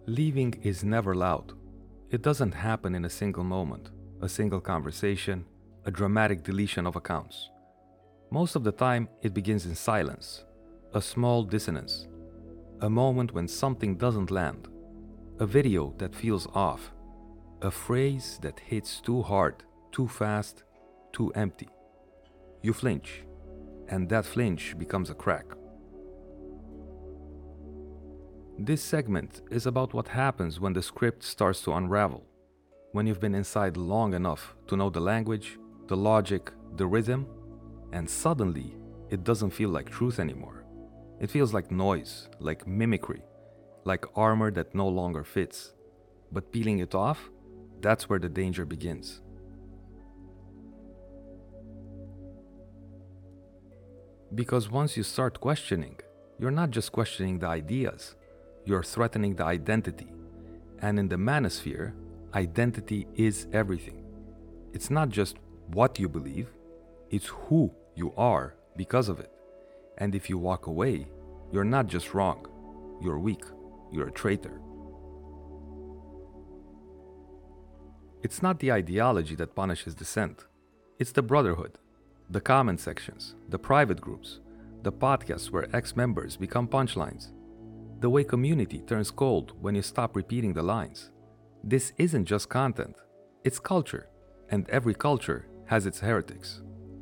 Leaving is never loud. It doesn't happen in a single moment, a single conversation, a dramatic deletion of accounts. Most of the time, it begins in silence, a small dissonance, a moment when something doesn't land, a video that feels off, a phrase that hits too hard, too fast, too empty. You flinch, and that flinch becomes a crack. This segment is about what happens when the script starts to unravel, when you've been inside long enough to know the language, the logic, the rhythm, and suddenly it doesn't feel like truth anymore. It feels like noise, like mimicry, like armor that no longer fits. But peeling it off, that's where the danger begins. Because once you start questioning, you're not just questioning the ideas, you're threatening the identity. And in the manosphere, identity is everything. It's not just what you believe, it's who you are because of it. And if you walk away, you're not just wrong, you're weak, you're a traitor. It's not the ideology that punishes dissent, it's the brotherhood, the comment sections, the private groups, the podcasts where ex-members become punchlines, the way community turns cold when you stop repeating the lines. This isn't just content, it's culture, and every culture has its heretics.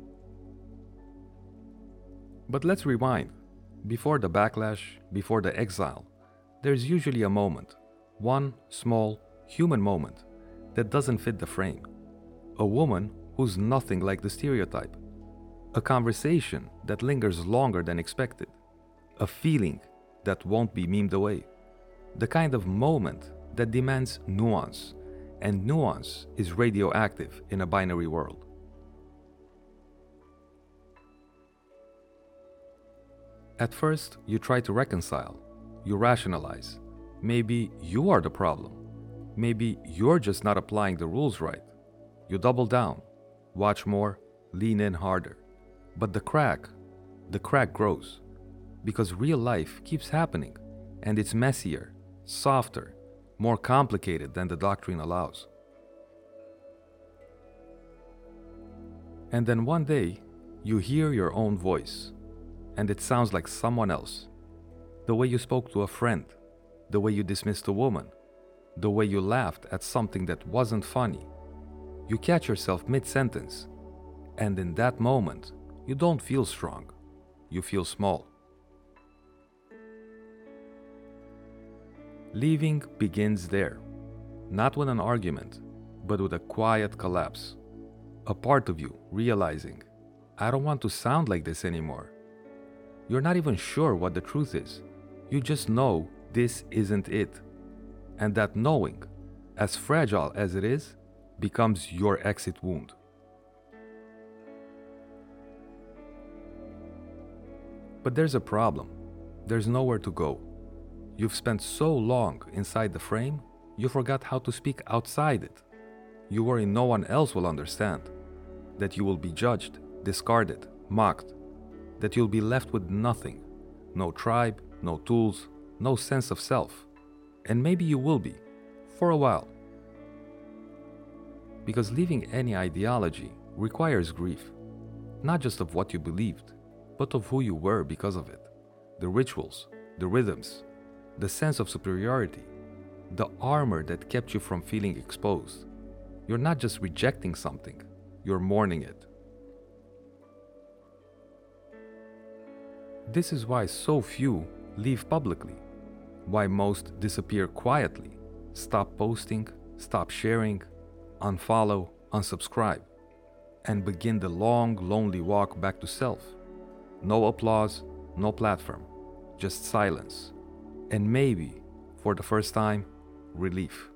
But let's rewind. Before the backlash, before the exile, there's usually a moment, one small, human moment, that doesn't fit the frame. A woman who's nothing like the stereotype. A conversation that lingers longer than expected. A feeling that won't be memed away. The kind of moment that demands nuance, and nuance is radioactive in a binary world. At first, you try to reconcile, you rationalize. Maybe you are the problem. Maybe you're just not applying the rules right. You double down, watch more, lean in harder. But the crack grows. Because real life keeps happening, and it's messier, softer, more complicated than the doctrine allows. And then one day, you hear your own voice, and it sounds like someone else. The way you spoke to a friend, the way you dismissed a woman, the way you laughed at something that wasn't funny. You catch yourself mid-sentence, and in that moment, you don't feel strong, you feel small. Leaving begins there, not with an argument, but with a quiet collapse. A part of you realizing, I don't want to sound like this anymore. You're not even sure what the truth is. You just know this isn't it. And that knowing, as fragile as it is, becomes your exit wound. But there's a problem. There's nowhere to go. You've spent so long inside the frame, you forgot how to speak outside it. You worry no one else will understand, that you will be judged, discarded, mocked, that you'll be left with nothing, no tribe, no tools, no sense of self. And maybe you will be, for a while. Because leaving any ideology requires grief, not just of what you believed, but of who you were because of it. The rituals, the rhythms, the sense of superiority, the armor that kept you from feeling exposed. You're not just rejecting something, you're mourning it. This is why so few leave publicly, why most disappear quietly, stop posting, stop sharing, unfollow, unsubscribe, and begin the long, lonely walk back to self. No applause, no platform, just silence. And maybe, for the first time, relief.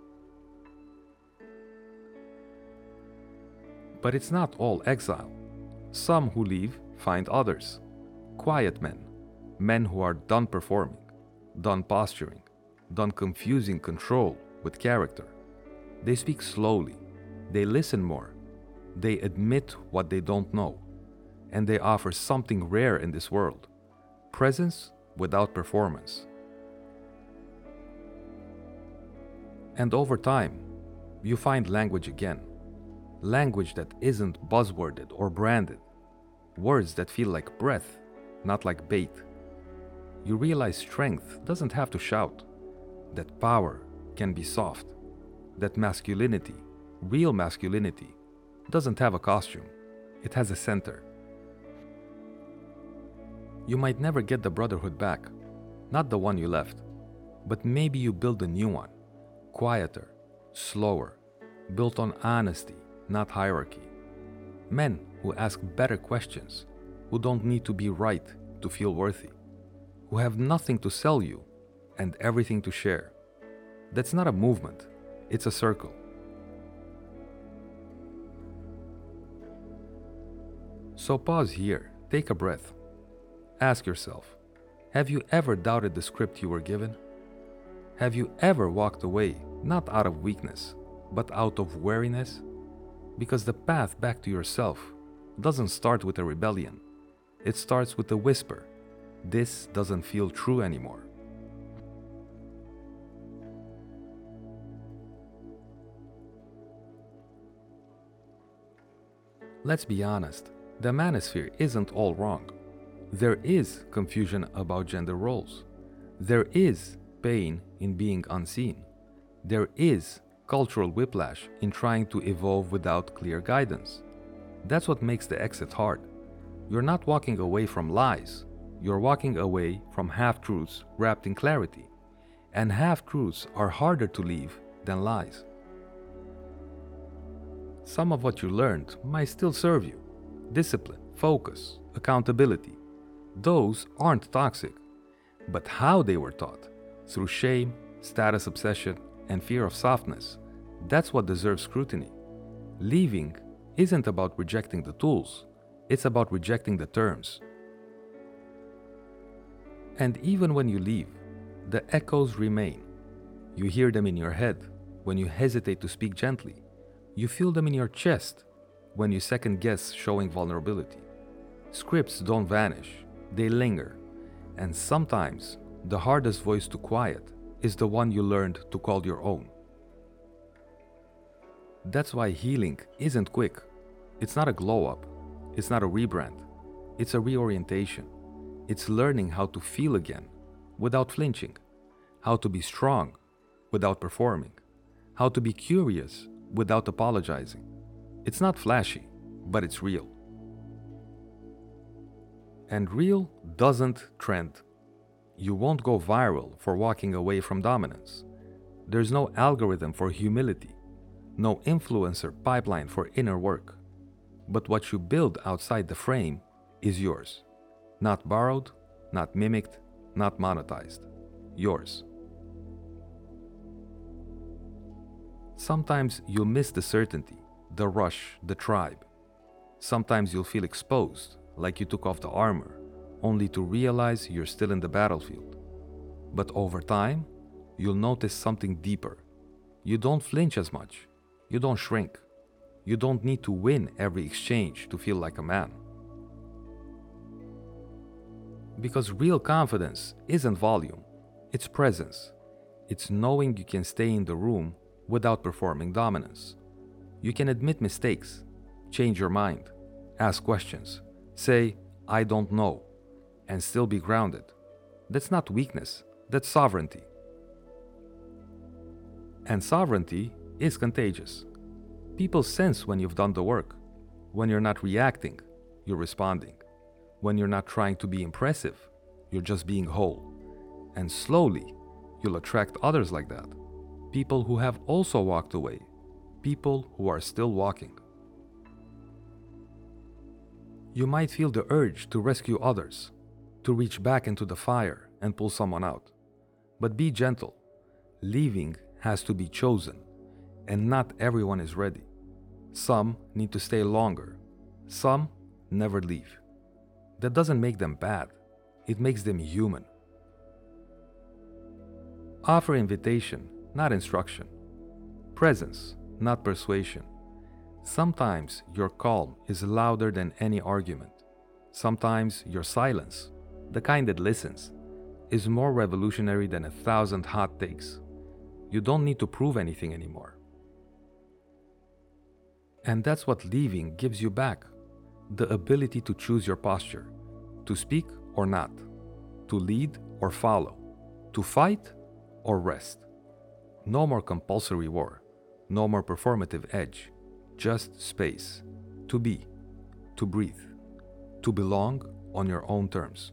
But it's not all exile. Some who leave find others. Quiet men, men who are done performing, done posturing, done confusing control with character. They speak slowly, they listen more, they admit what they don't know, and they offer something rare in this world: presence without performance. And over time, you find language again. Language that isn't buzzworded or branded. Words that feel like breath, not like bait. You realize strength doesn't have to shout. That power can be soft. That masculinity, real masculinity, doesn't have a costume. It has a center. You might never get the brotherhood back, not the one you left, but maybe you build a new one, quieter, slower, built on honesty, not hierarchy. Men who ask better questions, who don't need to be right to feel worthy, who have nothing to sell you and everything to share. That's not a movement, it's a circle. So pause here, take a breath. Ask yourself, have you ever doubted the script you were given? Have you ever walked away, not out of weakness, but out of wariness? Because the path back to yourself doesn't start with a rebellion. It starts with a whisper. This doesn't feel true anymore. Let's be honest, the manosphere isn't all wrong. There is confusion about gender roles. There is pain in being unseen. There is cultural whiplash in trying to evolve without clear guidance. That's what makes the exit hard. You're not walking away from lies. You're walking away from half-truths wrapped in clarity. And half-truths are harder to leave than lies. Some of what you learned might still serve you. Discipline, focus, accountability. Those aren't toxic. But how they were taught, through shame, status obsession, and fear of softness, that's what deserves scrutiny. Leaving isn't about rejecting the tools, it's about rejecting the terms. And even when you leave, the echoes remain. You hear them in your head when you hesitate to speak gently. You feel them in your chest when you second guess showing vulnerability. Scripts don't vanish, they linger. And sometimes the hardest voice to quiet is the one you learned to call your own. That's why healing isn't quick. It's not a glow up. It's not a rebrand. It's a reorientation. It's learning how to feel again without flinching, how to be strong without performing, how to be curious without apologizing. It's not flashy, but it's real. And real doesn't trend. You won't go viral for walking away from dominance. There's no algorithm for humility, no influencer pipeline for inner work. But what you build outside the frame is yours. Not borrowed, not mimicked, not monetized. Yours. Sometimes you'll miss the certainty, the rush, the tribe. Sometimes you'll feel exposed, like you took off the armor, only to realize you're still in the battlefield. But over time, you'll notice something deeper. You don't flinch as much. You don't shrink. You don't need to win every exchange to feel like a man. Because real confidence isn't volume, it's presence. It's knowing you can stay in the room without performing dominance. You can admit mistakes, change your mind, ask questions, say, I don't know, and still be grounded. That's not weakness, that's sovereignty. And sovereignty is contagious. People sense when you've done the work. When you're not reacting, you're responding. When you're not trying to be impressive, you're just being whole. And slowly, you'll attract others like that. People who have also walked away. People who are still walking. You might feel the urge to rescue others, to reach back into the fire and pull someone out. But be gentle. Leaving has to be chosen, and not everyone is ready. Some need to stay longer. Some never leave. That doesn't make them bad. It makes them human. Offer invitation, not instruction. Presence, not persuasion. Sometimes your calm is louder than any argument. Sometimes your silence, the kind that listens, is more revolutionary than 1,000 hot takes. You don't need to prove anything anymore. And that's what leaving gives you back: the ability to choose your posture, to speak or not, to lead or follow, to fight or rest. No more compulsory war, no more performative edge, just space, to be, to breathe, to belong on your own terms.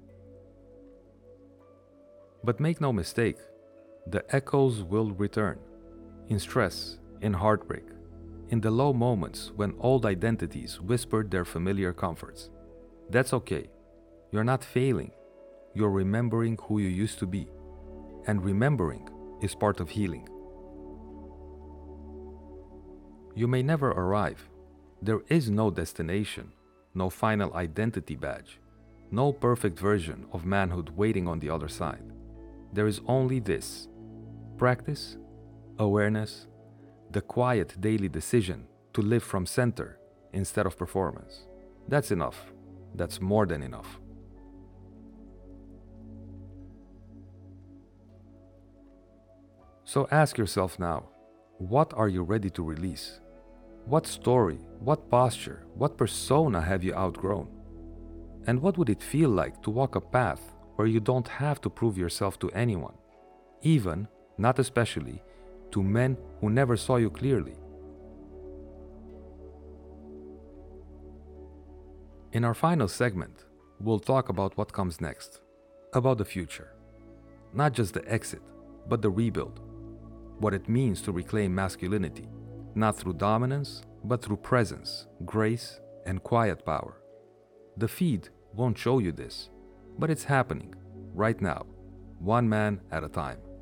But make no mistake, the echoes will return, in stress, in heartbreak, in the low moments when old identities whispered their familiar comforts. That's okay. You're not failing. You're remembering who you used to be. And remembering is part of healing. You may never arrive. There is no destination, no final identity badge, no perfect version of manhood waiting on the other side. There is only this: practice, awareness, the quiet daily decision to live from center instead of performance. That's enough. That's more than enough. So ask yourself now, what are you ready to release? What story, what posture, what persona have you outgrown? And what would it feel like to walk a path where you don't have to prove yourself to anyone, even, not especially, to men who never saw you clearly? In our final segment, we'll talk about what comes next, about the future. Not just the exit, but the rebuild. What it means to reclaim masculinity, not through dominance, but through presence, grace, and quiet power. The feed won't show you this, but it's happening, right now, one man at a time.